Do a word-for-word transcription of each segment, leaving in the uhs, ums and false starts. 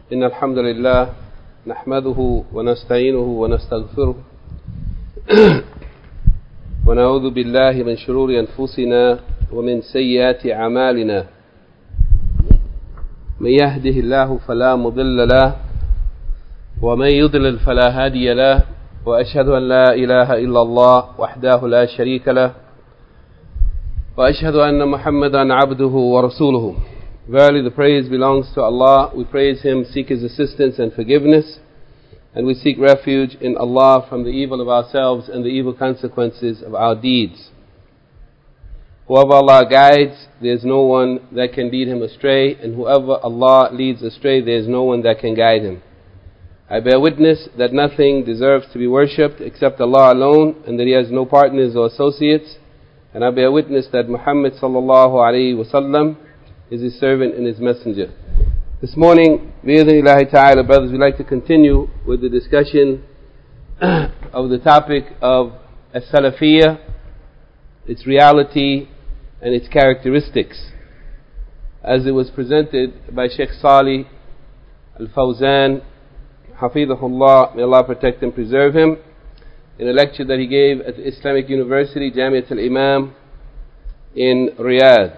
إن الحمد لله نحمده ونستعينه ونستغفره ونعوذ بالله من شرور أنفسنا ومن سيئات أعمالنا من يهده الله فلا مضل له ومن يضلل فلا هادي له وأشهد أن لا إله إلا الله وحده لا شريك له وأشهد أن محمدا عبده ورسوله. Verily the praise belongs to Allah. We praise Him, seek His assistance and forgiveness, and we seek refuge in Allah from the evil of ourselves and the evil consequences of our deeds. Whoever Allah guides, there is no one that can lead him astray, and whoever Allah leads astray, there is no one that can guide him. I bear witness that nothing deserves to be worshipped except Allah alone, and that He has no partners or associates. And I bear witness that Muhammad sallallahu alayhi wa sallam is His servant and His messenger. This morning, bi'idhnillahi ta'ala, brothers, we'd like to continue with the discussion of the topic of as-Salafiyya, its reality and its characteristics, as it was presented by Sheikh Salih Al-Fawzan, Hafidhahullah, may Allah protect and preserve him, in a lecture that he gave at the Islamic University, Jamiat al-Imam in Riyadh.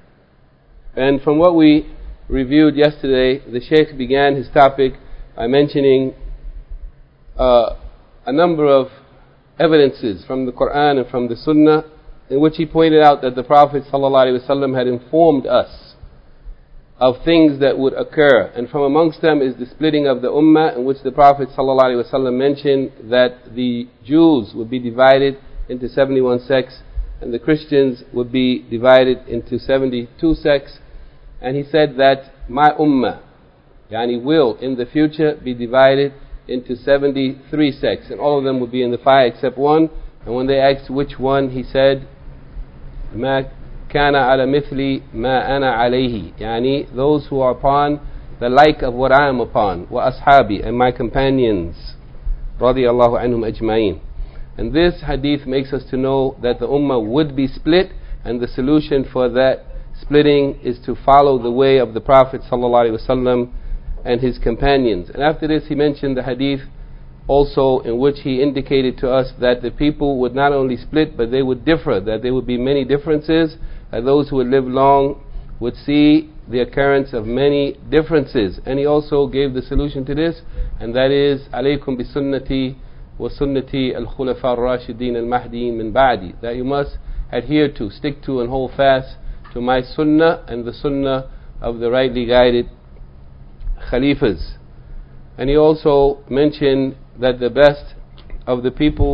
And from what we reviewed yesterday, the Sheikh began his topic by mentioning uh, a number of evidences from the Quran and from the Sunnah, in which he pointed out that the Prophet ﷺ had informed us of things that would occur. And from amongst them is the splitting of the Ummah, in which the Prophet ﷺ mentioned that the Jews would be divided into seventy-one sects, and the Christians would be divided into seventy-two sects. And he said that my ummah, yani will in the future be divided into seventy-three sects, and all of them would be in the fire except one. And when they asked which one, he said, ما كان على مثل ما أنا عليه, yani those who are upon the like of what I am upon, وأصحابي, and my companions, رضي الله عنهم أجمعين. And this hadith makes us to know that the ummah would be split, and the solution for that splitting is to follow the way of the Prophet ﷺ and his companions. And after this he mentioned the hadith also, in which he indicated to us that the people would not only split, but they would differ, that there would be many differences, that those who would live long would see the occurrence of many differences. And he also gave the solution to this, and that is alaykum bi sunnati wa sunnati al-khulafa al-rashidin al-mahdiyin min ba'di, that you must adhere to, stick to and hold fast to my sunnah and the sunnah of the rightly guided khalifas. And he also mentioned that the best of the people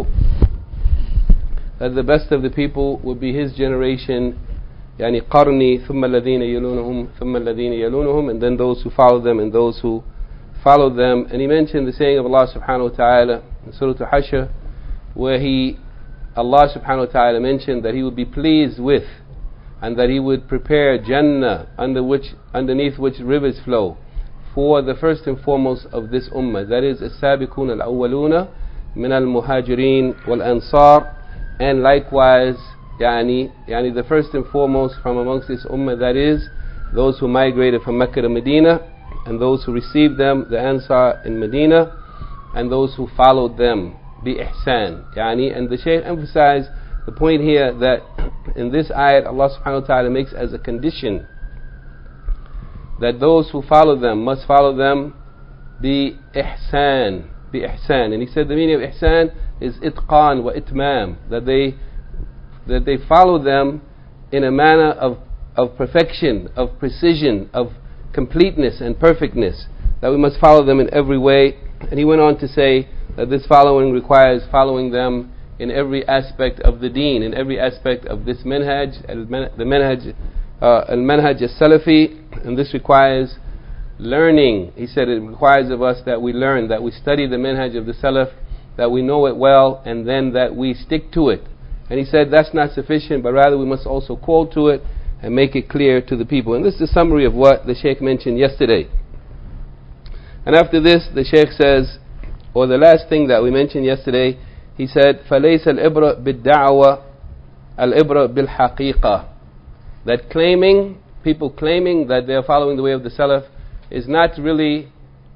that the best of the people would be his generation, yani qarni thumma alladhina yalunhum thumma alladhina yalunhum, and then those who follow them and those who follow them. And he mentioned the saying of Allah subhanahu wa ta'ala in Surah Al-Hashr, where he Allah subhanahu wa ta'ala mentioned that He would be pleased with, and that He would prepare Jannah under which, underneath which rivers flow, for the first and foremost of this ummah, that is as-sabiqun al-awwaluna min al-muhajirin wal-ansar, and likewise yani, yani the first and foremost from amongst this ummah, that is those who migrated from Mecca to Medina, and those who received them, the Ansar in Medina, and those who followed them bi ihsan. Yani, and the Shaykh emphasized the point here that in this ayat Allah subhanahu wa ta'ala makes as a condition that those who follow them must follow them bi ihsan, bi ihsan. And he said the meaning of ihsan is itqan wa itmam, that they that they follow them in a manner of of perfection, of precision, of completeness and perfectness, that we must follow them in every way. And he went on to say that this following requires following them in every aspect of the deen, in every aspect of this manhaj, the manhaj, uh, al-manhaj al-salafi, and this requires learning. He said it requires of us that we learn, that we study the manhaj of the salaf, that we know it well, and then that we stick to it. And he said that's not sufficient, but rather we must also call to it and make it clear to the people. And this is a summary of what the Shaykh mentioned yesterday. And after this, the Shaykh says, or the last thing that we mentioned yesterday, he said, فَلَيْسَ الْإِبْرَ بِالدَّعْوَةِ الْإِبْرَ بِالْحَقِيقَةِ, that claiming, people claiming that they are following the way of the Salaf, is not really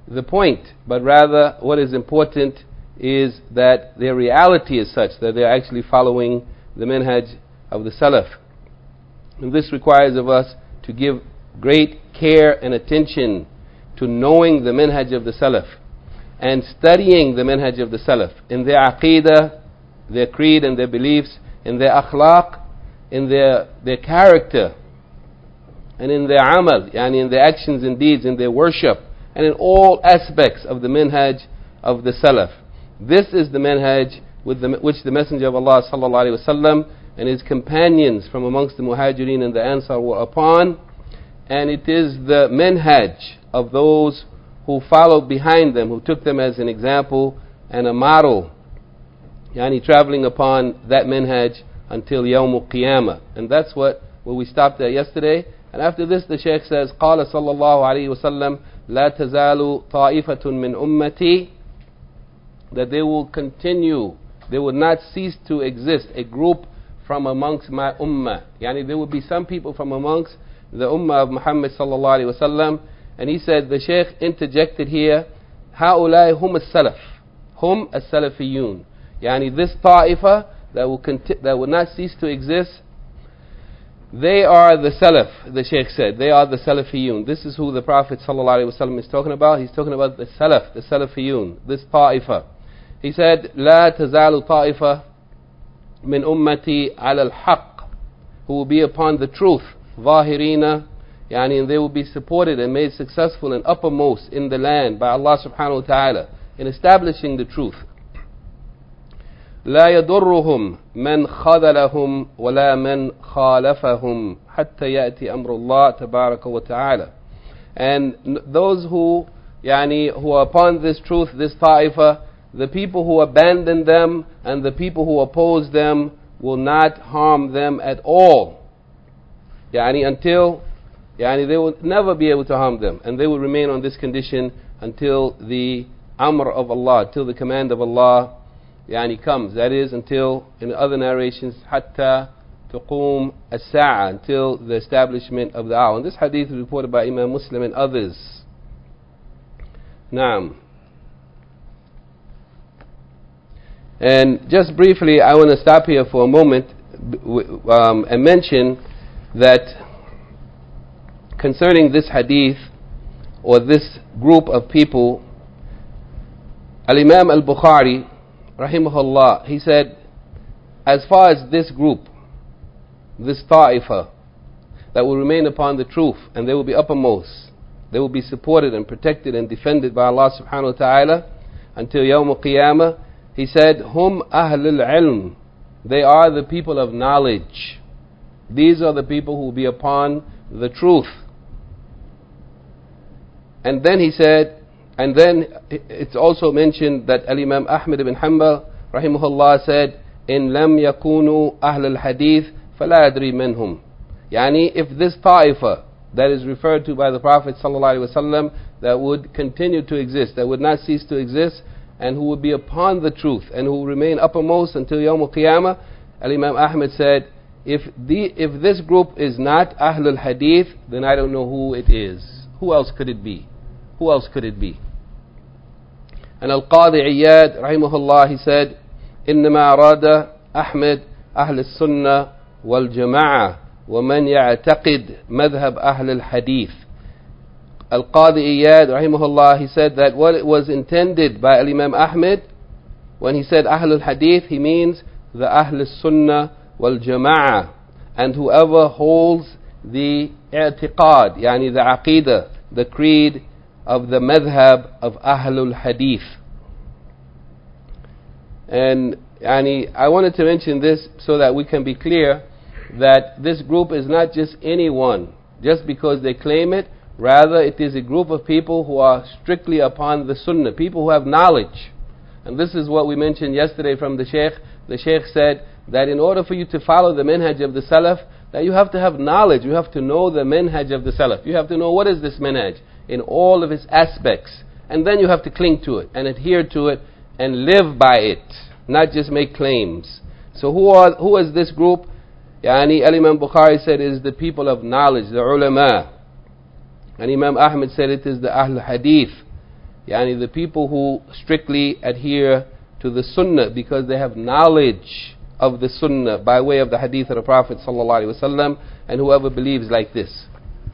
the point, but rather what is important is that their reality is such that they are actually following the minhaj of the Salaf. And this requires of us to give great care and attention to knowing the minhaj of the Salaf and studying the minhaj of the Salaf in their aqeedah, their creed and their beliefs, in their akhlaq, in their, their character, and in their amal, yani in their actions and deeds, in their worship, and in all aspects of the minhaj of the Salaf. This is the minhaj with the, which the Messenger of Allah sallallahu alaihi wasallam and his companions from amongst the Muhajirin and the Ansar were upon, and it is the minhaj of those who followed behind them, who took them as an example and a model, yani traveling upon that minhaj until Yawm al-Qiyamah. And that's what, where we stopped at yesterday. And after this the Shaykh says, قال صلى الله عليه وسلم لا تزال طائفة من أمتي, that they will continue, they will not cease to exist, a group from amongst my ummah. Yani there will be some people from amongst the ummah of Muhammad sallallahu alaihi wasallam. And he said, the Shaykh interjected here, هؤلاء هم السلف, هم السلفيون. Yani this ta'ifa that will conti- that will not cease to exist, they are the Salaf, the Shaykh said. They are the Salafiyun. This is who the Prophet ﷺ is talking about. He's talking about the Salaf, the Salafiyun, this ta'ifa. He said, لا تزال طائفة من أمتي على الحق, who will be upon the truth, ظاهرين, yani, and they will be supported and made successful and uppermost in the land by Allah subhanahu wa ta'ala in establishing the truth. لا يضرهم من خذلهم ولا من خالفهم حتى يأتي أمر الله تبارك وتعالى. And those who, yani, who are upon this truth, this ta'ifa, the people who abandon them and the people who oppose them will not harm them at all. Yani until, yani they will never be able to harm them, and they will remain on this condition until the amr of Allah, till the command of Allah yani comes. That is, until, in other narrations, حتى تقوم الساعة, until the establishment of the hour. And this hadith is reported by Imam Muslim and others. Naam. And just briefly, I want to stop here for a moment um, and mention that concerning this hadith or this group of people, Al-Imam Al-Bukhari rahimahullah, he said, as far as this group, this ta'ifa that will remain upon the truth and they will be uppermost, they will be supported and protected and defended by Allah subhanahu wa ta'ala until Yawm al-Qiyamah, he said, hum ahlul ilm, they are the people of knowledge. These are the people who will be upon the truth. And then he said, and then it's also mentioned that Al-Imam Ahmad ibn Hanbal rahimahullah said, in lam yakunu ahl al-hadith fala adri minhum. Yani, if this ta'ifa that is referred to by the Prophet sallallahu alaihi wasallam, that would continue to exist, that would not cease to exist, and who would be upon the truth and who will remain uppermost until Yawm al-Qiyamah, Al-Imam Ahmad said, if the if this group is not Ahlul Hadith, then I don't know who it is. Who else could it be? Who else could it be? And Al-Qadi Iyad rahimahullah, he said, إنما أراد أحمد أهل السنة والجماعة ومن يعتقد مذهب أهل الحديث. Al-Qadi Iyad rahimahullah, he said that what it was intended by Al-Imam Ahmad when he said Ahlul Hadith, he means the Ahl Sunnah wal Jama'ah, and whoever holds the i'tiqad, yani the aqidah, the creed of the madhab of Ahlul Hadith. And yani, I wanted to mention this so that we can be clear that this group is not just anyone, just because they claim it. Rather, it is a group of people who are strictly upon the sunnah, people who have knowledge. And this is what we mentioned yesterday from the Shaykh. The Shaykh said that in order for you to follow the minhaj of the Salaf, that you have to have knowledge, you have to know the minhaj of the Salaf. You have to know what is this minhaj in all of its aspects. And then you have to cling to it and adhere to it and live by it, not just make claims. So who are who is this group? Yani Al-Imam Bukhari said it is the people of knowledge, the ulama. And Imam Ahmad said it is the Ahl Hadith. Yani the people who strictly adhere to the sunnah because they have knowledge of the sunnah by way of the hadith of the Prophet sallallahu alaihi wasallam, and whoever believes like this.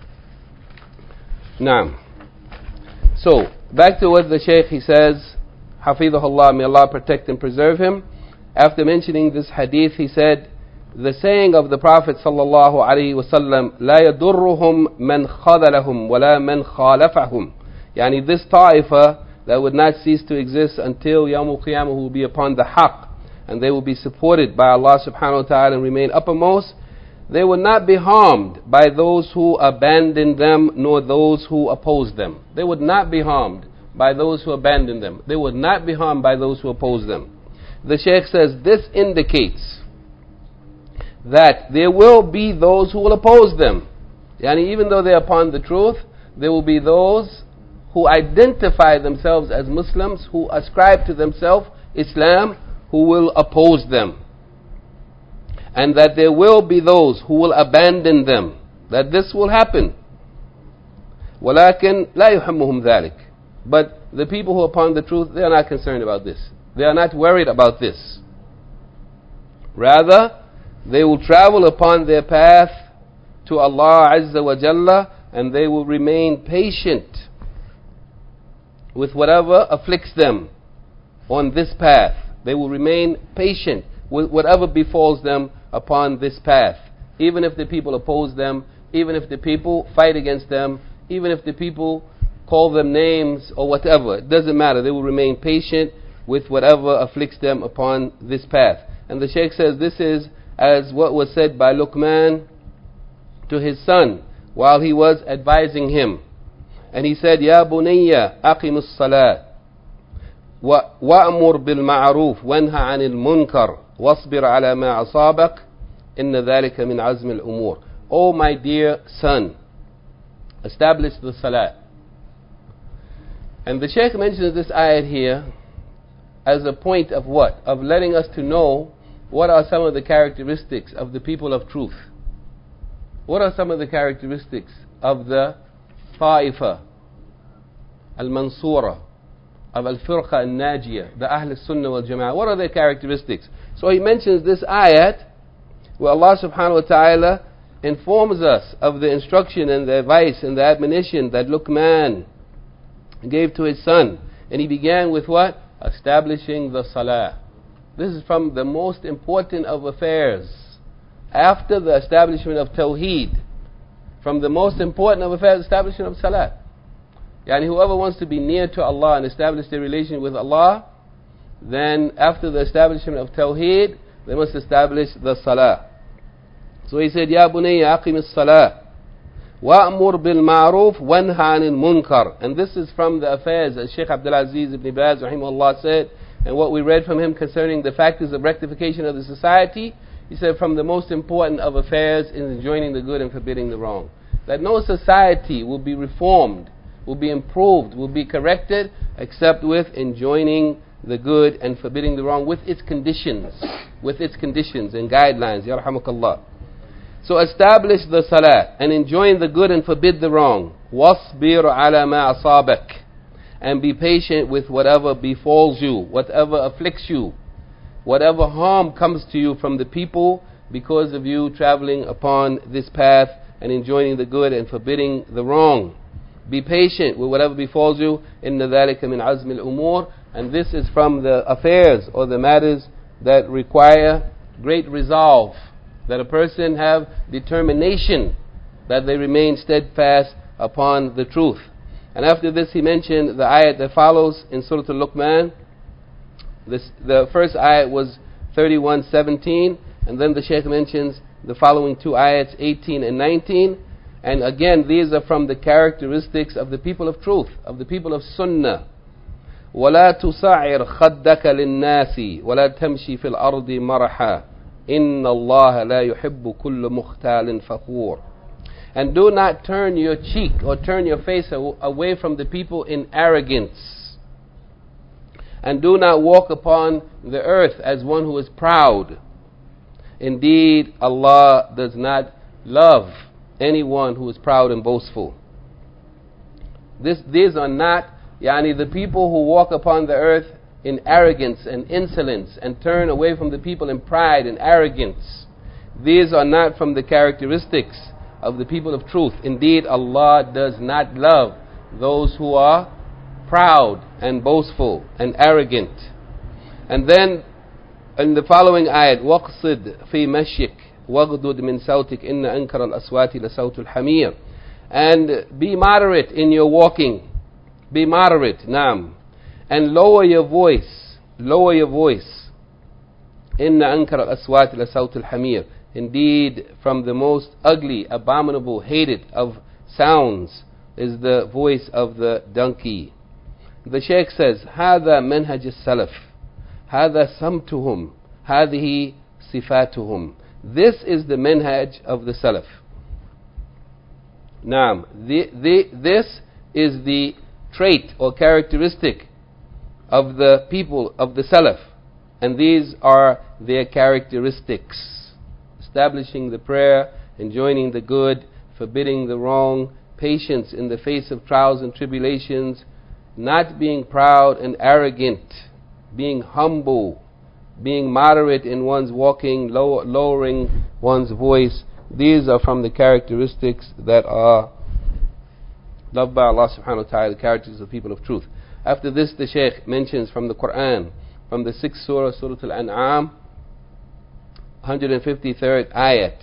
Naam. So, back to what the Shaykh, he says, Hafidhahullah, may Allah protect and preserve him. After mentioning this hadith, he said, the saying of the Prophet sallallahu alaihi wasallam, لا يضرهم من خذلهم ولا من خالفهم. Yani this ta'ifa that would not cease to exist until Yawmul Qiyamah will be upon the haqq, and they will be supported by Allah subhanahu wa ta'ala and remain uppermost. They will not be harmed by those who abandon them, nor those who oppose them. They would not be harmed by those who abandon them. They would not be harmed by those who oppose them. The Shaykh says this indicates that there will be those who will oppose them. Yani even though they are upon the truth, there will be those who identify themselves as Muslims, who ascribe to themselves Islam, who will oppose them. And that there will be those who will abandon them. That this will happen. وَلَكِنْ لَا يُحِمُّهُمْ ذَلِكَ. But the people who are upon the truth, they are not concerned about this. They are not worried about this. Rather, they will travel upon their path to Allah Azza wa Jalla, and they will remain patient with whatever afflicts them on this path. They will remain patient with whatever befalls them upon this path. Even if the people oppose them, even if the people fight against them, even if the people call them names or whatever, it doesn't matter. They will remain patient with whatever afflicts them upon this path. And the Shaykh says this is as what was said by Luqman to his son while he was advising him. And he said, Ya bunayya aqimus salat wa'amur bil ma'ruf wanha 'anil munkar wasbir 'ala ma asabak inna dhalika min 'azm al umur. Oh my dear son, establish the salat. And the Shaykh mentions this ayat here as a point of what? Of letting us to know what are some of the characteristics of the people of truth. What are some of the characteristics of the Ta'ifa Al-Mansura, of Al-Firqa Al-Najiyah, the Ahl Sunnah wal Jama'ah? What are their characteristics? So he mentions this ayat where Allah subhanahu wa ta'ala informs us of the instruction and the advice and the admonition that Luqman gave to his son. And he began with what? Establishing the salah. This is from the most important of affairs. After the establishment of Tawheed, from the most important of affairs, establishment of Salat. Yani whoever wants to be near to Allah and establish their relation with Allah, then after the establishment of Tawheed, they must establish the Salah. So he said, Ya bunayya aqimis salah wa'amur bil ma'ruf wanha 'anil munkar. And this is from the affairs, as Shaykh Abdul Aziz ibn Baz rahimahullah said, and what we read from him concerning the factors of rectification of the society. He said from the most important of affairs is enjoining the good and forbidding the wrong. That no society will be reformed, will be improved, will be corrected, except with enjoining the good and forbidding the wrong with its conditions, with its conditions and guidelines. Yarhamukallah. So establish the salah and enjoin the good and forbid the wrong. وَاصْبِرْ عَلَى مَا أَصَابَكَ. And be patient with whatever befalls you, whatever afflicts you, whatever harm comes to you from the people because of you traveling upon this path and enjoining the good and forbidding the wrong. Be patient with whatever befalls you. إِنَّ ذَلِكَ مِنْ عَزْمِ الْأُمُورِ. And this is from the affairs or the matters that require great resolve, that a person have determination, that they remain steadfast upon the truth. And after this he mentioned the ayat that follows in Surah Al-Luqman. This, the first ayat was thirty-one seventeen, and then the Shaykh mentions the following two ayats, eighteen and nineteen. And again, these are from the characteristics of the people of truth, of the people of Sunnah. وَلَا تُصَعِّرْ خَدَّكَ لِلنَّاسِ وَلَا تَمْشِي فِي الْأَرْضِ مَرَحًا إِنَّ اللَّهَ لَا يُحِبُّ كُلَّ مُخْتَالٍ فَخُورٍ. And do not turn your cheek or turn your face away from the people in arrogance. And do not walk upon the earth as one who is proud. Indeed, Allah does not love anyone who is proud and boastful. This, these are not Yani the people who walk upon the earth in arrogance and insolence and turn away from the people in pride and arrogance. These are not from the characteristics of the people of truth. Indeed, Allah does not love those who are proud and boastful and arrogant. And then in the following ayat, وَقْصِدْ فِي مَشْيِكْ وَغْدُدْ مِنْ صَوْتِكْ إِنَّ أَنْكَرَ الْأَصْوَاتِ لَصَوْتُ الْحَمِيرِ. And be moderate in your walking. Be moderate, naam. And lower your voice. Lower your voice. إِنَّ أَنْكَرَ الْأَصْوَاتِ لَصَوْتُ الْحَمِيرِ. Indeed, from the most ugly, abominable, hated of sounds is the voice of the donkey. The Shaykh says, هذا منهج السلف هذا سمتهم هذه صفاتهم. This is the manhaj of the Salaf. Naam, the, the, this is the trait or characteristic of the people of the Salaf, and these are their characteristics: establishing the prayer, enjoining the good, forbidding the wrong, patience in the face of trials and tribulations, not being proud and arrogant, being humble, being moderate in one's walking, low, lowering one's voice. These are from the characteristics that are loved by Allah subhanahu wa ta'ala, the characteristics of people of truth. After this, the Shaykh mentions from the Quran, from the sixth surah, Surah Al-An'am, one hundred fifty-third ayat.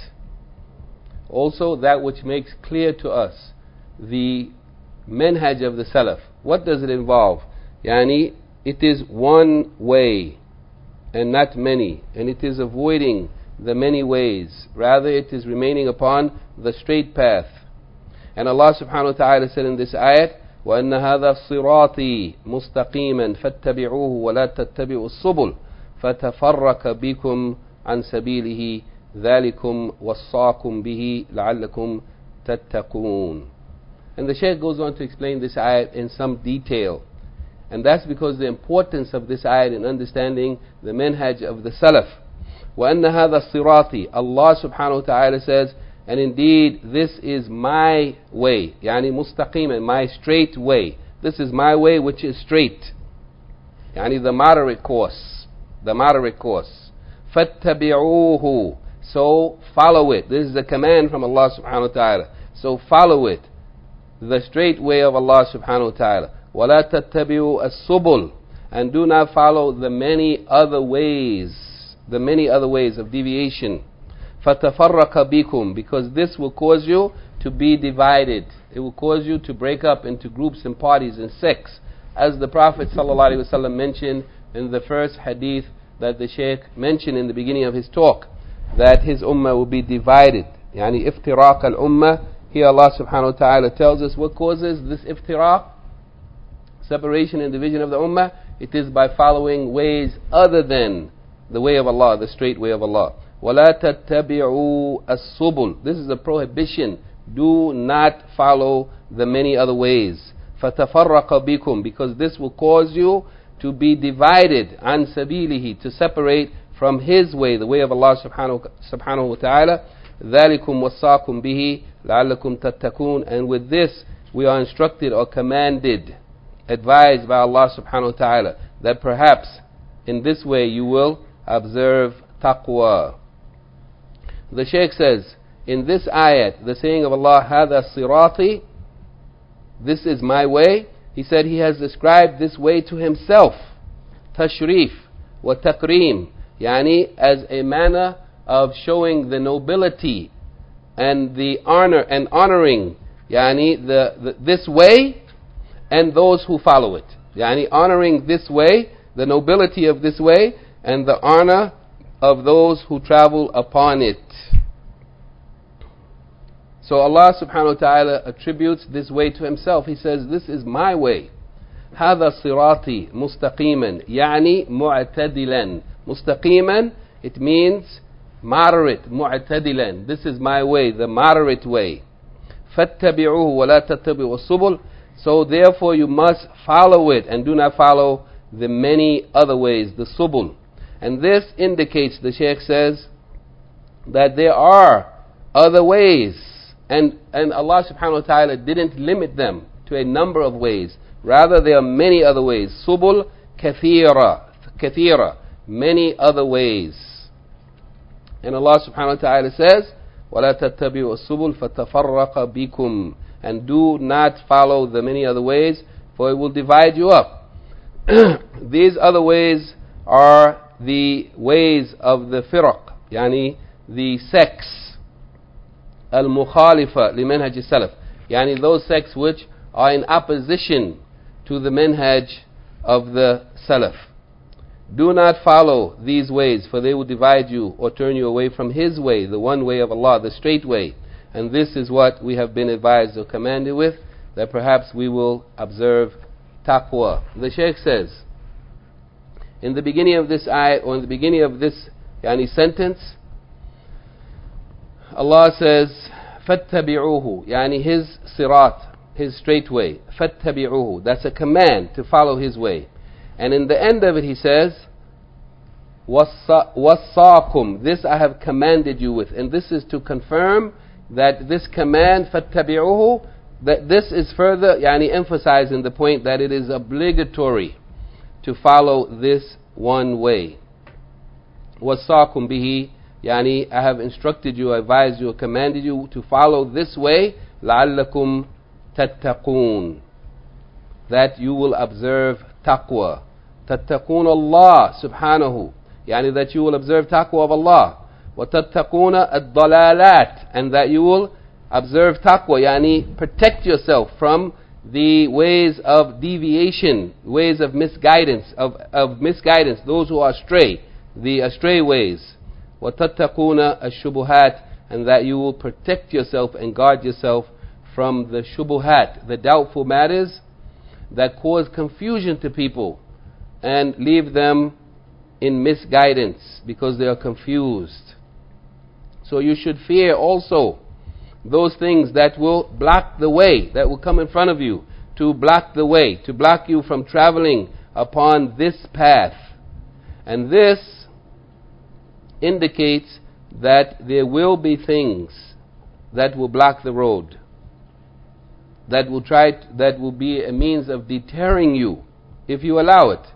Also that which makes clear to us the manhaj of the Salaf. What does it involve? Yani, it is one way and not many, and it is avoiding the many ways. Rather, it is remaining upon the straight path. And Allah subhanahu wa ta'ala said in this ayat, وَأَنَّ هَذَا صِرَاطِي مُسْتَقِيمًا فَاتَّبِعُوهُ وَلَا تَتَّبِعُوا السُّبُلَ فَتَفَرَّقَ بِكُمْ عَنْ سَبِيلِهِ ذَلِكُمْ وَصَّاكُمْ بِهِ لَعَلَّكُمْ تَتَّقُونَ. And the Shaykh goes on to explain this ayat in some detail. And that's because the importance of this ayat in understanding the manhaj of the Salaf. وَأَنَّ هَذَا الصِّرَاطِ, Allah subhanahu wa ta'ala says, and indeed this is my way, yani mustaqiman, my straight way. This is my way which is straight, yani the moderate course, the moderate course. فَاتَّبِعُوهُ, so follow it. This is a command from Allah subhanahu wa ta'ala. So follow it, the straight way of Allah subhanahu wa ta'ala. وَلَا تَتَّبِعُوا السُّبُلَ, and do not follow the many other ways, the many other ways of deviation. فَتَفَرَّقَ بِكُمْ, because this will cause you to be divided. It will cause you to break up into groups and parties and sects, as the Prophet ﷺ mentioned in the first hadith that the Shaykh mentioned in the beginning of his talk, that his ummah will be divided. Yani iftiraq al-ummah. Here Allah subhanahu wa ta'ala tells us what causes this iftiraq, separation and division of the ummah. It is by following ways other than the way of Allah, the straight way of Allah. وَلَا تَتَّبِعُوا السُّبُلَ, this is a prohibition. Do not follow the many other ways. فَتَفَرَّقَ بِكُمْ, because this will cause you to be divided, عَنْ سَبِيلِهِ, to separate from His way, the way of Allah subhanahu, subhanahu wa ta'ala. ذَلِكُمْ وَصَّاكُمْ بِهِ لَعَلَّكُمْ تَتَّقُونَ, and with this we are instructed or commanded, advised by Allah subhanahu wa ta'ala, that perhaps in this way you will observe taqwa. The Shaykh says, in this ayat, the saying of Allah, هَذَا صِرَاطِي, this is my way, he said he has described this way to himself, tashrif wa takreem, yani as a manner of showing the nobility and the honor and honoring, yani the, the this way and those who follow it. Yani honoring this way, the nobility of this way, and the honor of those who travel upon it. So Allah subhanahu wa ta'ala attributes this way to Himself. He says, this is my way. هذا صراطي مستقيما, يعني معتدلا. مستقيما, it means moderate, معتدلا. This is my way, the moderate way. فاتبعوه ولا تتبعوا السبل. So therefore you must follow it and do not follow the many other ways, the subul. And this indicates, the Shaykh says, that there are other ways, and, and Allah subhanahu wa ta'ala didn't limit them to a number of ways, Rather, there are many other ways. Subul kathira, kathira, many other ways. And Allah subhanahu wa ta'ala says, وَلَا تَتَّبِعُوا السُّبُلَ فَتَفَرَّقَ بِكُمْ. And do not follow the many other ways, for it will divide you up. These other ways are the ways of the firaq, yani the sects, al-mukhalifa limanhaj salaf, yani those sects which are in opposition to the manhaj of the salaf. Do not follow these ways, for they will divide you or turn you away from His way, the one way of Allah, the straight way. And this is what we have been advised or commanded with, that perhaps we will observe taqwa. The Shaykh says, in the beginning of this ayah, or in the beginning of this yani, sentence, Allah says, فَاتَّبِعُوهُ, yani His sirat, His straight way. فَاتَّبِعُوهُ, that's a command to follow His way. And in the end of it He says, وَصَّاكُمْ, this I have commanded you with. And this is to confirm that this command, فَاتَّبِعُوهُ, that this is further yani, emphasizing the point that it is obligatory to follow this one way. وَصَّاكُمْ بِهِ, yani I have instructed you, advised you, commanded you to follow this way, لَعَلَّكُمْ تَتَّقُونَ, that you will observe taqwa. تَتَّقُونَ Allah subhanahu, yani that you will observe taqwa of Allah. وَتَتَّقُونَ الضَّلَالَاتِ, and that you will observe taqwa, yani protect yourself from the ways of deviation, ways of misguidance, of, of misguidance, those who are astray, the astray ways. وَتَتَّقُونَ الشُّبُهَاتِ, and that you will protect yourself and guard yourself from the shubuhat, the doubtful matters that cause confusion to people and leave them in misguidance because they are confused. So you should fear also those things that will block the way, that will come in front of you to block the way, to block you from traveling upon this path. And this indicates that there will be things that will block the road, that will try to, that will be a means of deterring you if you allow it.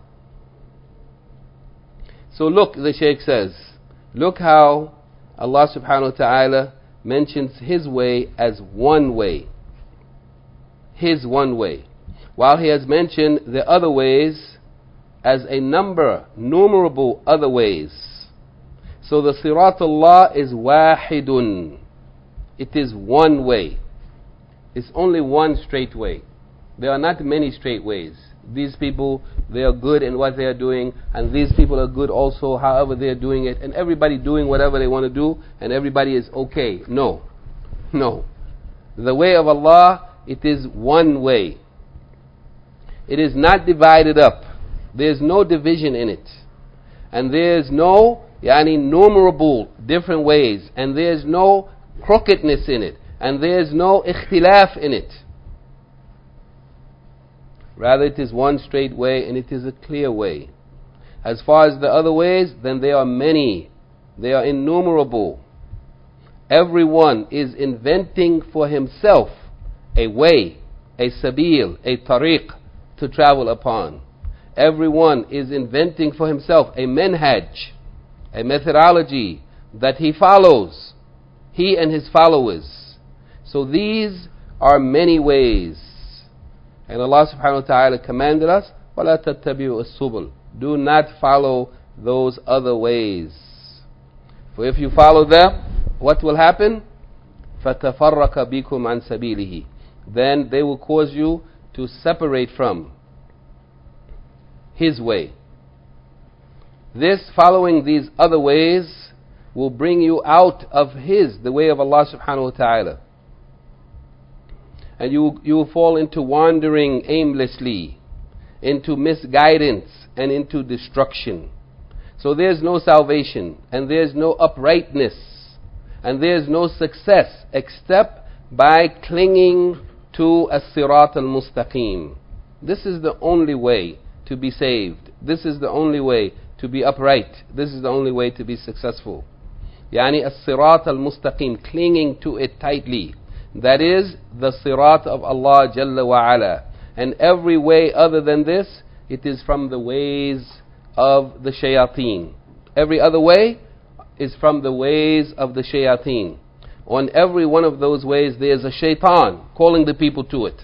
So look, the Shaykh says, look how Allah subhanahu wa ta'ala mentions His way as one way. His one way. While He has mentioned the other ways as a number, numerable other ways. So the Sirat Allah is wahidun. It is one way. It's only one straight way. There are not many straight ways. These people, they are good in what they are doing, and these people are good also however they are doing it, and everybody doing whatever they want to do, and everybody is okay. No. No. The way of Allah, it is one way. It is not divided up. There is no division in it. And there is no yani, innumerable different ways, and there is no crookedness in it, and there is no ikhtilaf in it. Rather, it is one straight way, and it is a clear way. As far as the other ways, then there are many. They are innumerable. Everyone is inventing for himself a way, a sabil, a tariq to travel upon. Everyone is inventing for himself a manhaj, a methodology that he follows, he and his followers. So these are many ways. And Allah subhanahu wa ta'ala commanded us, وَلَا تَتَّبِعُوا السُّبُلَ, do not follow those other ways. For if you follow them, what will happen? فَتَفَرَّقَ بِكُمْ عَنْ سَبِيلِهِ, then they will cause you to separate from His way. This, following these other ways, will bring you out of His, the way of Allah subhanahu wa ta'ala. And you, you will fall into wandering aimlessly, into misguidance, and into destruction. So there's no salvation, and there's no uprightness, and there's no success except by clinging to as-sirat al-mustaqim. This is the only way to be saved. This is the only way to be upright. This is the only way to be successful. Yani as-sirat al-mustaqim, clinging to it tightly. That is the sirat of Allah Jalla wa Ala. And every way other than this, it is from the ways of the shayateen. Every other way is from the ways of the shayateen. On every one of those ways there is a shaitan calling the people to it.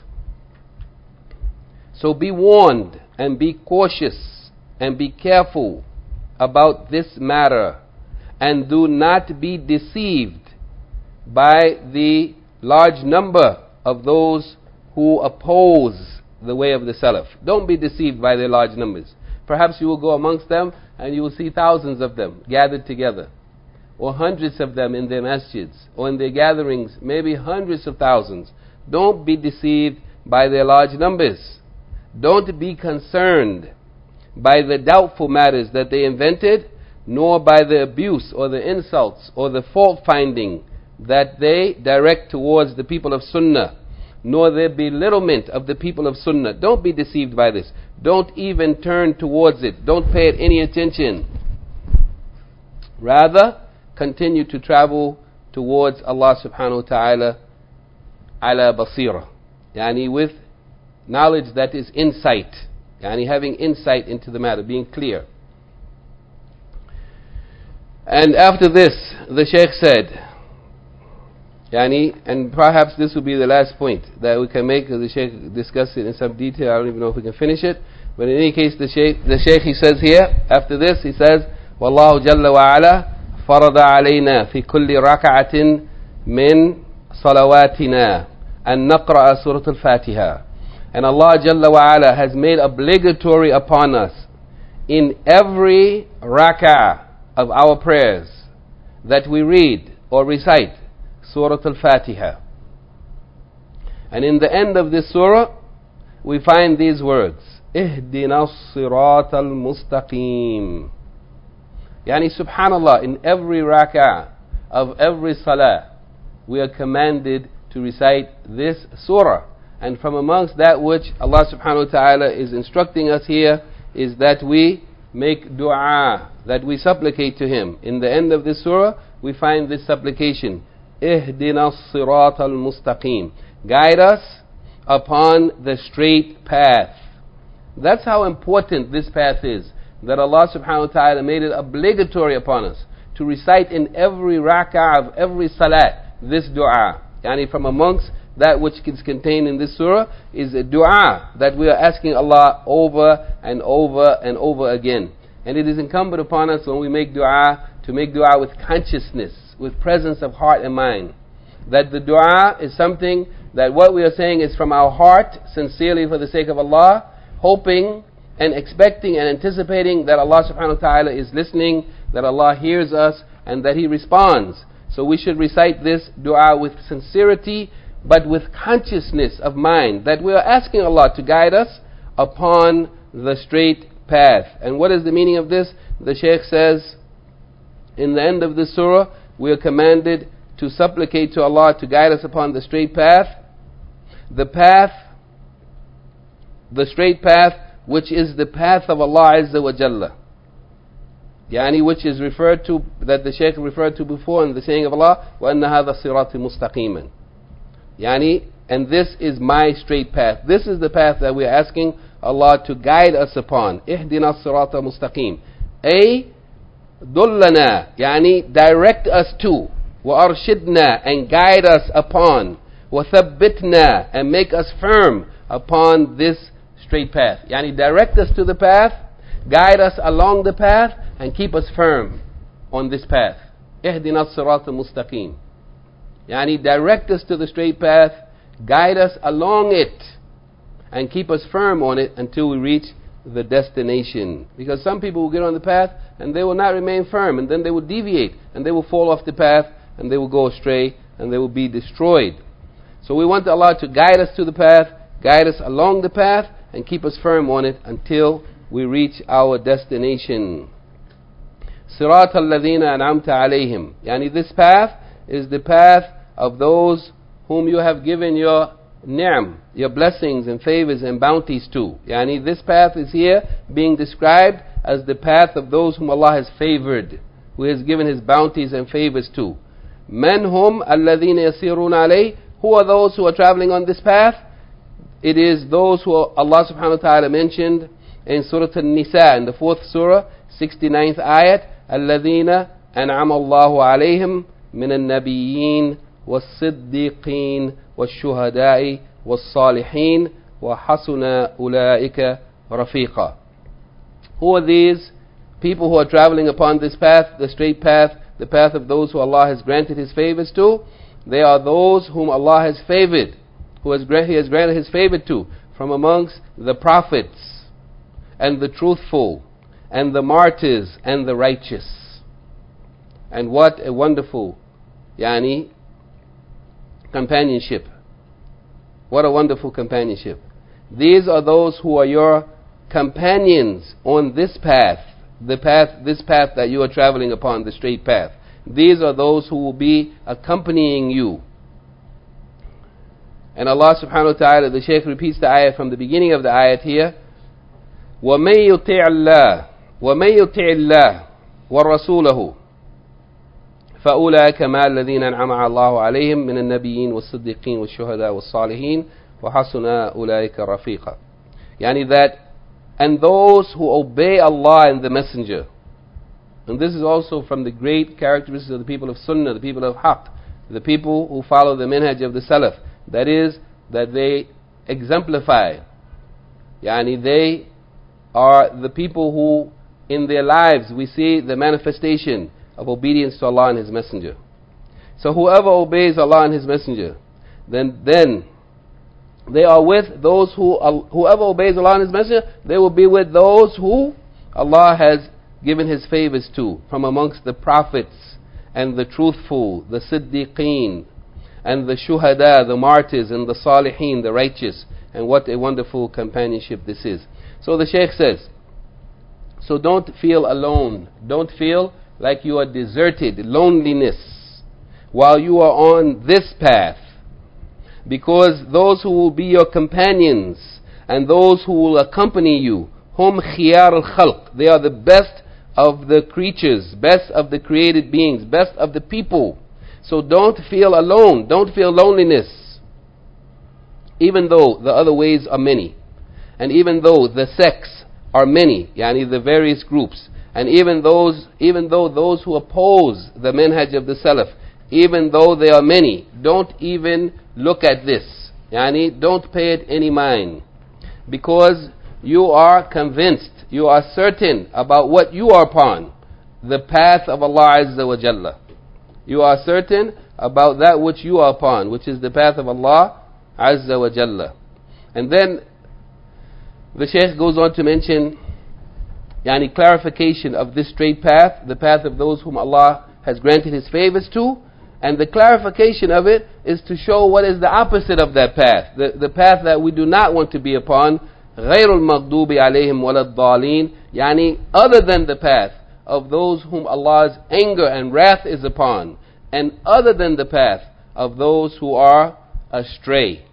So be warned and be cautious and be careful about this matter, and do not be deceived by the large number of those who oppose the way of the Salaf. Don't be deceived by their large numbers. Perhaps you will go amongst them and you will see thousands of them gathered together, or hundreds of them in their masjids, or in their gatherings, maybe hundreds of thousands. Don't be deceived by their large numbers. Don't be concerned by the doubtful matters that they invented, nor by the abuse or the insults or the fault finding that they direct towards the people of Sunnah, nor their belittlement of the people of Sunnah. Don't be deceived by this. Don't even turn towards it. Don't pay it any attention. Rather, continue to travel towards Allah subhanahu wa ta'ala ala basira, yani with knowledge that is insight, yani having insight into the matter, being clear. And after this, the Shaykh said, yani, and perhaps this will be the last point that we can make, because the Shaykh discussed it in some detail. I don't even know if we can finish it, but in any case, the Shaykh, the Shaykh he says here, after this, he says, وَاللَّهُ جَلَّ وَعَلَى فرض علينا في كل ركعة من صلواتنا أن نقرأ سورة الفاتحة. And Allah Jalla wa Ala has made obligatory upon us in every rak'ah of our prayers that we read or recite Surah Al-Fatiha. And in the end of this surah, we find these words, اهدنا الصراط المستقيم. Yani subhanallah, in every rak'ah of every salah, we are commanded to recite this surah. And from amongst that which Allah subhanahu wa ta'ala is instructing us here is that we make dua, that we supplicate to Him. In the end of this surah, we find this supplication, اهدنا الصراط المستقيم. Guide us upon the straight path. That's how important this path is, that Allah subhanahu wa ta'ala made it obligatory upon us to recite in every rak'ah of every salat this dua. Yani from amongst that which is contained in this surah is a dua that we are asking Allah over and over and over again. And it is incumbent upon us when we make dua to make dua with consciousness, with presence of heart and mind. That the dua is something that what we are saying is from our heart, sincerely for the sake of Allah, hoping and expecting and anticipating that Allah subhanahu wa ta'ala is listening, that Allah hears us, and that He responds. So we should recite this dua with sincerity, but with consciousness of mind, that we are asking Allah to guide us upon the straight path. And what is the meaning of this? The Shaykh says, in the end of this surah, we are commanded to supplicate to Allah to guide us upon the straight path. The path, the straight path, which is the path of Allah Azza wa Jalla. Yani which is referred to, that the Shaykh referred to before in the saying of Allah, وَأَنَّ هَذَا صِرَاطِ مُسْتَقِيمًا. Yani, and this is my straight path. This is the path that we are asking Allah to guide us upon. اهدنا الصراط المستقيم. A, dullana, yani direct us to, وأرشدنا, and guide us upon, وثبتنا, and make us firm upon this straight path. Yani direct us to the path, guide us along the path, and keep us firm on this path. اهدنا الصراط المستقيم. Yani direct us to the straight path, guide us along it, and keep us firm on it until we reach the destination. Because some people will get on the path and they will not remain firm, and then they will deviate, and they will fall off the path, and they will go astray, and they will be destroyed. So we want Allah to guide us to the path, guide us along the path, and keep us firm on it until we reach our destination. صراط الذين أنعمت عليهم. Yani this path is the path of those whom you have given your ni'am, your blessings and favors and bounties to. Yani this path is here being described as the path of those whom Allah has favored, who has given His bounties and favors to. من هم الذين يسيرون عليه. Who are those who are traveling on this path? it is those who Allah subhanahu wa ta'ala mentioned in Surah An-Nisa, in the fourth surah, sixty-ninth ayat, الَّذِينَ أَنْعَمَ اللَّهُ عَلَيْهِمْ مِنَ النَّبِيِّينَ وَالصِّدِّيقِينَ وَالشُّهَدَاءِ وَالصَّالِحِينَ وَحَسُنَ أُولَئِكَ رَفِيقًا. Who are these people who are traveling upon this path, the straight path, the path of those who Allah has granted His favors to? They are those whom Allah has favored, who has, He has granted His favor to, from amongst the prophets, and the truthful, and the martyrs, and the righteous. And what a wonderful, yani, companionship. What a wonderful companionship. These are those who are your companions on this path, the path, this path that you are traveling upon, the straight path. These are those who will be accompanying you. And Allah subhanahu wa ta'ala, the Shaykh repeats the ayat from the beginning of the ayat here. وَمَن يُطِعِ اللَّهِ وَمَن يُطِعِ اللَّهِ وَرَسُولَهُ فَأُولَٰئِكَ مَعَ الَّذِينَ أَنْعَمَ اللَّهُ عَلَيْهِمْ مِنَ النَّبِيِّينَ وَالصِّدِّيقِينَ وَالشُّهَدَاءِ وَالصَّالِحِينَ وَحَسُنَ أُولَٰئِكَ رَفِيقًا. Yani that, and those who obey Allah and the Messenger. And this is also from the great characteristics of the people of Sunnah, the people of Haqq, the people who follow the minhaj of the Salaf. That is, that they exemplify. Yani they are the people who, in their lives, we see the manifestation of obedience to Allah and His Messenger. So whoever obeys Allah and His Messenger, then then they are with those who, whoever obeys Allah and His Messenger, they will be with those who Allah has given His favors to, from amongst the prophets and the truthful, the siddiqeen, and the shuhada, the martyrs, and the salihin, the righteous. And what a wonderful companionship this is. So the Shaykh says, so don't feel alone. Don't feel like you are deserted, loneliness, while you are on this path. Because those who will be your companions and those who will accompany you, hum khiyar al-khalq, they are the best of the creatures, best of the created beings, best of the people. So don't feel alone, don't feel loneliness, even though the other ways are many, and even though the sects are many, yani the various groups, and even those, even though those who oppose the manhaj of the Salaf, even though they are many, don't even look at this. Yani don't pay it any mind, because you are convinced, you are certain about what you are upon, the path of Allah Azza wa Jalla. You are certain about that which you are upon, which is the path of Allah Azza wa Jalla. And then the Shaykh goes on to mention yani clarification of this straight path, the path of those whom Allah has granted His favors to, and the clarification of it is to show what is the opposite of that path, the, the path that we do not want to be upon, غَيْرُ الْمَغْضُوبِ عَلَيْهِمْ وَلَا الضَّالِينَ, yani other than the path of those whom Allah's anger and wrath is upon, and other than the path of those who are astray.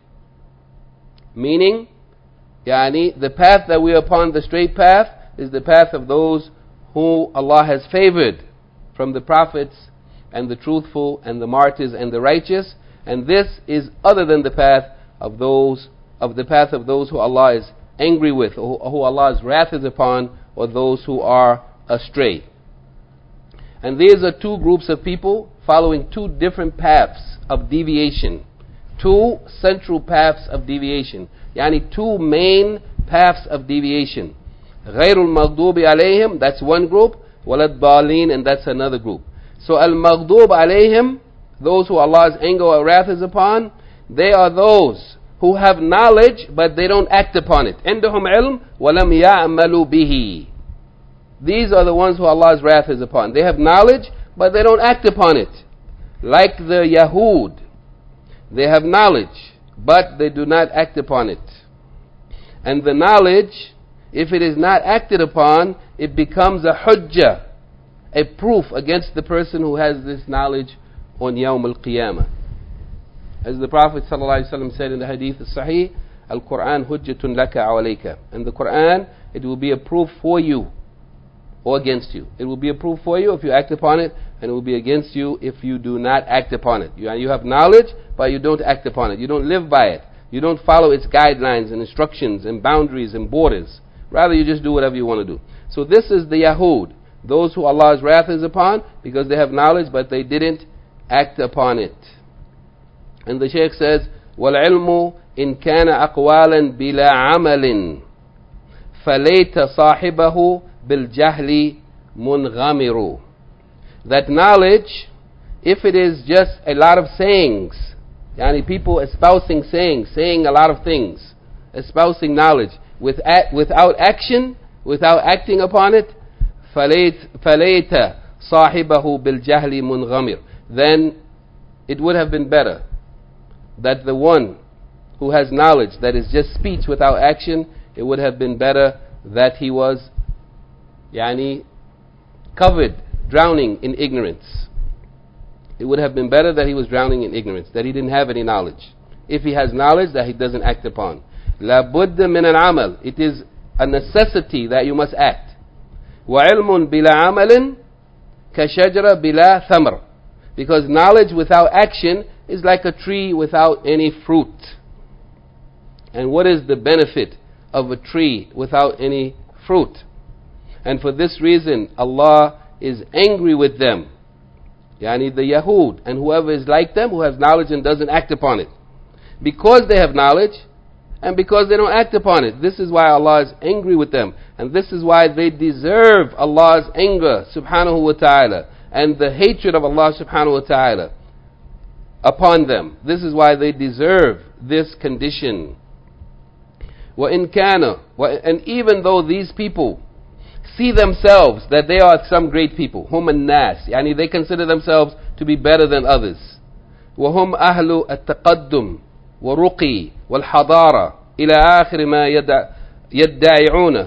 Meaning, yani the path that we are upon, the straight path, is the path of those who Allah has favored from the prophets and the truthful and the martyrs and the righteous, and this is other than the path of those of the path of those who Allah is angry with, or who Allah's wrath is upon, or those who are astray. And these are two groups of people following two different paths of deviation, two central paths of deviation, yani two main paths of deviation. غَيْرُ الْمَغْضُوبِ عَلَيْهِمْ, that's one group, وَلَا الضَّالِينَ, and that's another group. So al-maghdub alayhim, those who Allah's anger or wrath is upon, they are those who have knowledge but they don't act upon it. عندهم علم ولم يعملوا به. These are the ones who Allah's wrath is upon. They have knowledge but they don't act upon it. Like the Yahud, they have knowledge but they do not act upon it. And the knowledge, if it is not acted upon, it becomes a hujjah, a proof against the person who has this knowledge on Yawm al-Qiyamah. As the Prophet ﷺ said in the Hadith al-Sahih, Al-Quran hujjatun laka alayka. And the Quran, it will be a proof for you or against you. It will be a proof for you if you act upon it, and it will be against you if you do not act upon it. You, you have knowledge, but you don't act upon it. You don't live by it. You don't follow its guidelines and instructions and boundaries and borders. Rather, you just do whatever you want to do. So this is the Yahud, those who Allah's wrath is upon because they have knowledge but they didn't act upon it. And the Shaykh says, وَالْعِلْمُ إِنْ كَانَ أَقْوَالًا بِلَا عَمَلٍ فَلَيْتَ صَاحِبَهُ بِالْجَهْلِ مُنْغَمِرُ. That knowledge, if it is just a lot of sayings, yani people espousing sayings, saying a lot of things, espousing knowledge, with act, without action, without acting upon it, فَلَيْتَ صَاحِبَهُ بِالْجَهْلِ مُنْغَمِرُ. Then it would have been better that the one who has knowledge that is just speech without action, it would have been better that he was yani covered, drowning in ignorance. It would have been better that he was drowning in ignorance, that he didn't have any knowledge. If he has knowledge that he doesn't act upon. La budda min al-amal. It is a necessity that you must act. Wa ilmun bila amalin ka shajara bila thamr. Because knowledge without action is like a tree without any fruit. And what is the benefit of a tree without any fruit? And for this reason, Allah is angry with them. Yani the Yahud and whoever is like them who has knowledge and doesn't act upon it. Because they have knowledge and because they don't act upon it. This is why Allah is angry with them. And this is why they deserve Allah's anger, subhanahu wa ta'ala, and the hatred of Allah subhanahu wa ta'ala upon them. This is why they deserve this condition. وَإِن كَانَ, and even though these people see themselves that they are some great people, hum an-nas, yani they consider themselves to be better than others. وَهُمْ أَهْلُ التَّقَدُّمِ وَرُقِي وَالْحَضَارَةِ إلى آخر ما يدعون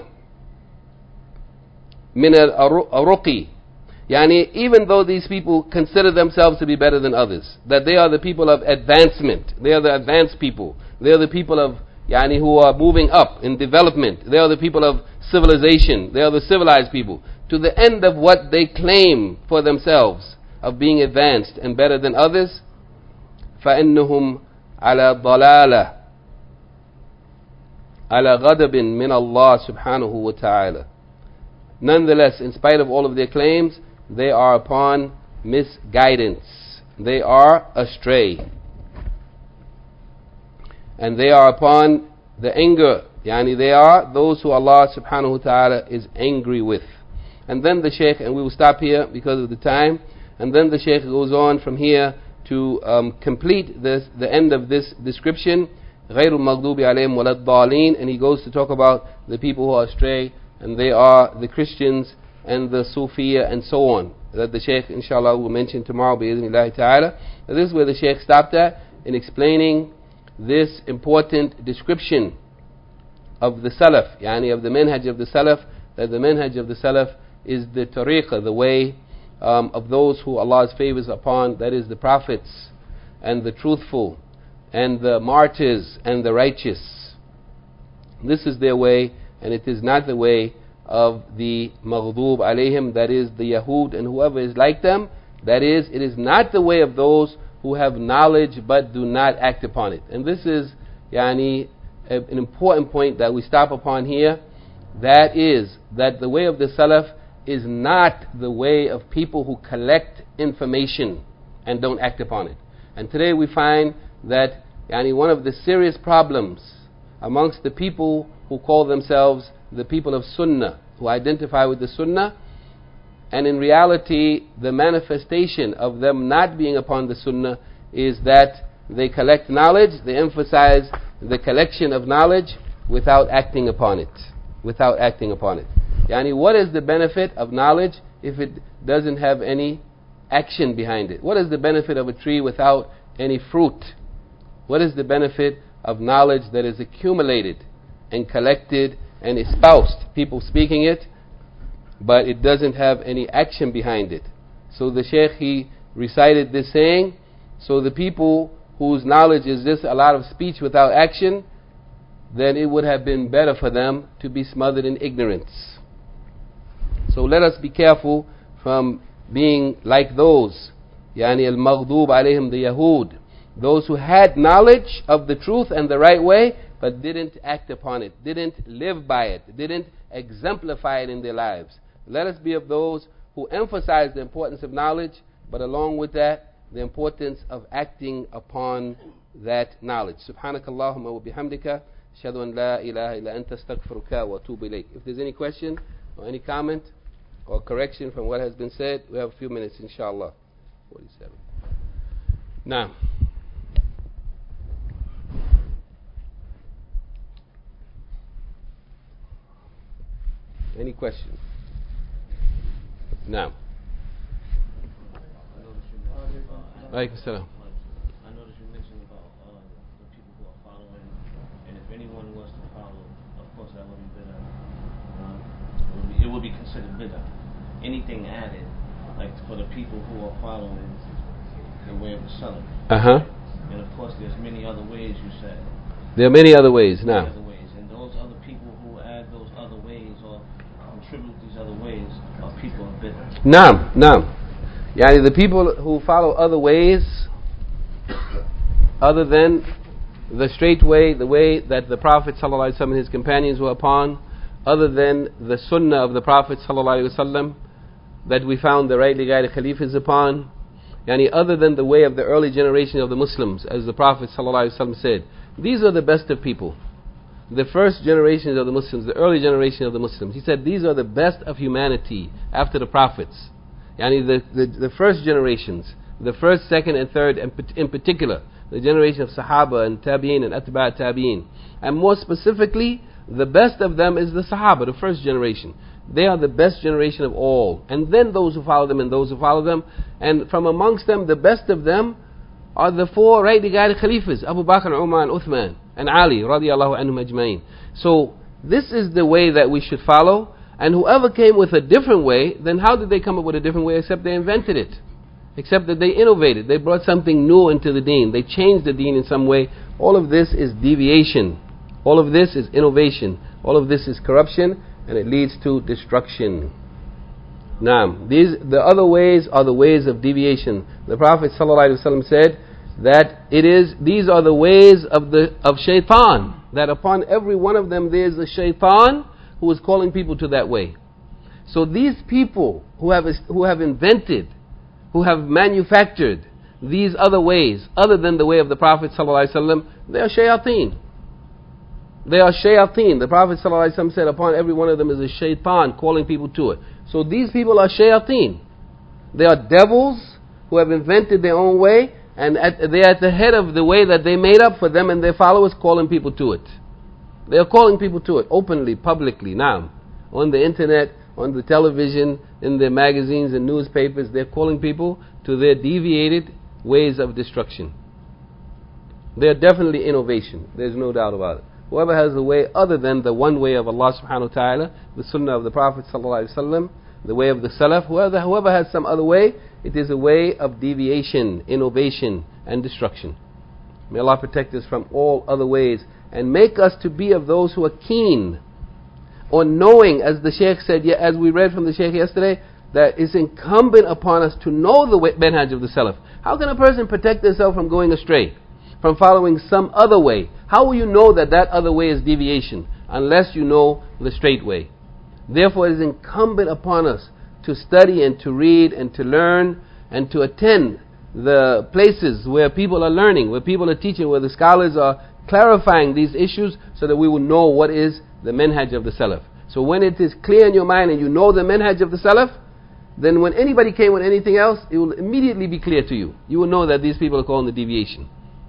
من الرقي. Yani even though these people consider themselves to be better than others, that they are the people of advancement, they are the advanced people, they are the people of yani who are moving up in development, they are the people of civilization, they are the civilized people, to the end of what they claim for themselves of being advanced and better than others. فإنهم على ضلالة على غضب من الله سبحانه وتعالى. Nonetheless, in spite of all of their claims, they are upon misguidance. They are astray. And they are upon the anger. Yani they are those who Allah subhanahu wa ta'ala is angry with. And then the Shaykh, and we will stop here because of the time, and then the Shaykh goes on from here to um, complete this, the end of this description, غَيْرُ الْمَغْضُوبِ عَلَيْهِمْ وَلَا الضَّالِينَ, and he goes to talk about the people who are astray, and they are the Christians and the Sufiya and so on, that the Shaykh inshallah will mention tomorrow bi'idhnillahi ta'ala. This is where the Shaykh stopped at in explaining this important description of the Salaf, yani of the manhaj of the Salaf, that the manhaj of the Salaf is the tariqah, the way um, of those who Allah's favors upon, that is the prophets and the truthful and the martyrs and the righteous. This is their way, and it is not the way of the maghdub alayhim, that is the Yahud and whoever is like them. That is, it is not the way of those who have knowledge but do not act upon it. And this is yani an important point that we stop upon here. That is, that the way of the Salaf is not the way of people who collect information and don't act upon it. And today we find that yani one of the serious problems amongst the people who call themselves the people of Sunnah, who identify with the Sunnah, and in reality the manifestation of them not being upon the Sunnah is that they collect knowledge, they emphasize the collection of knowledge without acting upon it. Without acting upon it. Yani, what is the benefit of knowledge if it doesn't have any action behind it? What is the benefit of a tree without any fruit? What is the benefit of knowledge that is accumulated and collected and espoused, people speaking it, but it doesn't have any action behind it? So the Shaykh, he recited this saying, so the people whose knowledge is just a lot of speech without action, then it would have been better for them to be smothered in ignorance. So let us be careful from being like those, yani al-maghdub alayhim, the Yahud, Those who had knowledge of the truth and the right way, but didn't act upon it, didn't live by it, didn't exemplify it in their lives. Let us be of those who emphasize the importance of knowledge, but along with that, the importance of acting upon that knowledge. Subhanakallahumma wa bihamdika, ashhadu an la ilaha illa anta, astaghfiruka wa atubu ilayk. If there's any question or any comment or correction from what has been said, we have a few minutes, inshallah. forty-seven. Now. Any questions? Now. Alaykum salam. I noticed you mentioned about uh, the people who are following, and if anyone was to follow, of course that would be bid'ah. Um, it, would be, it would be considered bid'ah. Anything added, like for the people who are following the way of the Salaf. Uh huh. And of course, there's many other ways you said. There are many other ways now. Many other ways, and those other people who add those other ways or contribute these other ways are people of bid'ah. Naam, naam. Yani the people who follow other ways other than the straight way, the way that the Prophet ﷺ and his companions were upon, other than the sunnah of the Prophet ﷺ that we found the rightly guided Khalifas upon, yani other than the way of the early generation of the Muslims, as the Prophet ﷺ said, these are the best of people. The first generations of the Muslims, the early generation of the Muslims. He said these are the best of humanity after the Prophets. Yani the, the, the first generations, the first, second and third in, in particular, the generation of Sahaba and Tabi'in and Atba' Tabi'in. And more specifically, the best of them is the Sahaba, the first generation. They are the best generation of all. And then those who follow them and those who follow them. And from amongst them, the best of them are the four rightly guided Khalifas, Abu Bakr, Umar and Uthman and Ali radiallahu anhum ajma'in. So this is the way that we should follow. And whoever came with a different way, then how did they come up with a different way except they invented it? Except that they innovated. They brought something new into the deen. They changed the deen in some way. All of this is deviation. All of this is innovation. All of this is corruption, and it leads to destruction. Naam. These, the other ways are the ways of deviation. The Prophet ﷺ said that it is, these are the ways of the of shaitan. That upon every one of them there is a shaitan who is calling people to that way. So these people who have who have invented, who have manufactured these other ways, other than the way of the Prophet ﷺ, they are shayateen. They are shayateen. The Prophet ﷺ said upon every one of them is a shaitan calling people to it. So these people are shayateen. They are devils who have invented their own way, and at, they are at the head of the way that they made up for them and their followers, calling people to it. They are calling people to it openly, publicly, now, on the internet, on the television, in their magazines and newspapers. They're calling people to their deviated ways of destruction. They are definitely innovation. There's no doubt about it. Whoever has a way other than the one way of Allah subhanahu wa ta'ala, the sunnah of the Prophet sallallahu alaihi wasallam, the way of the Salaf, whoever, whoever has some other way, it is a way of deviation, innovation, and destruction. May Allah protect us from all other ways and make us to be of those who are keen on knowing, as the Shaykh said, as we read from the Shaykh yesterday, that it's incumbent upon us to know the manhaj of the Salaf. How can a person protect themselves from going astray, from following some other way? How will you know that that other way is deviation? Unless you know the straight way. Therefore, it is incumbent upon us to study and to read and to learn and to attend the places where people are learning, where people are teaching, where the scholars are clarifying these issues, so that we will know what is the manhaj of the Salaf. So when it is clear in your mind and you know the manhaj of the Salaf, then when anybody came with anything else, it will immediately be clear to you. You will know that these people are calling the deviation.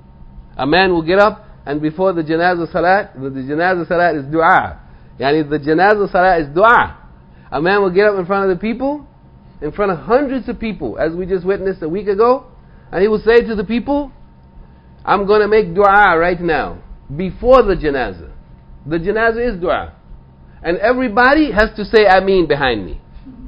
A man will get up, and before the janazah salat, the janazah salat is dua. Yani the janazah salat is dua. A man will get up in front of the people, in front of hundreds of people, as we just witnessed a week ago, and he will say to the people, I'm going to make dua right now, before the janazah. The janazah is dua. And everybody has to say Ameen behind me.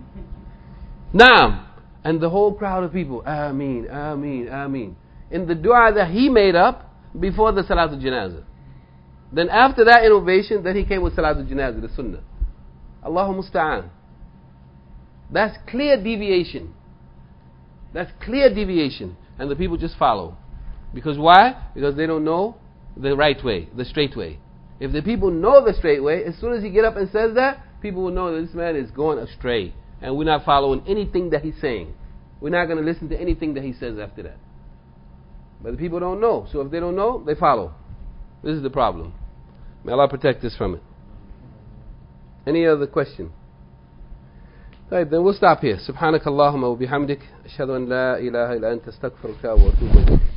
Naam. And the whole crowd of people, Ameen, Ameen, Ameen. In the dua that he made up before the Salatul Janazah. Then after that innovation, then he came with Salatul Janazah, the Sunnah. Allahu Musta'an. That's clear deviation. That's clear deviation. And the people just follow. Because why? Because they don't know the right way, the straight way. If the people know the straight way, as soon as he get up and says that, people will know that this man is going astray. And we're not following anything that he's saying. We're not going to listen to anything that he says after that. But the people don't know. So if they don't know, they follow. This is the problem. May Allah protect us from it. Any other question? Right, then we'll stop here. Subhanakallahumma wa bihamdik. Ashhadu an la ilaha illa anta astaghfiruka wa atubu ilayk.